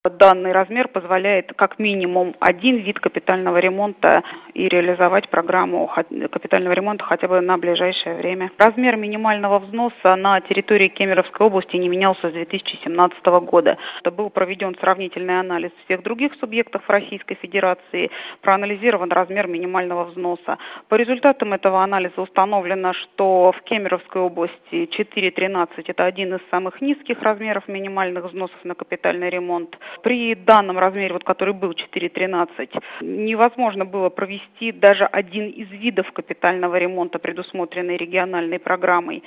Данный размер позволяет как минимум один вид капитального ремонта и реализовать программу капитального ремонта хотя бы на ближайшее время. Размер минимального взноса на территории Кемеровской области не менялся с 2017 года. Это был проведен сравнительный анализ всех других субъектов Российской Федерации, проанализирован размер минимального взноса. По результатам этого анализа установлено, что в Кемеровской области 4,13 – это один из самых низких размеров минимальных взносов на капитальный ремонт. При данном размере, который был 4,13, невозможно было провести даже один из видов капитального ремонта, предусмотренный региональной программой.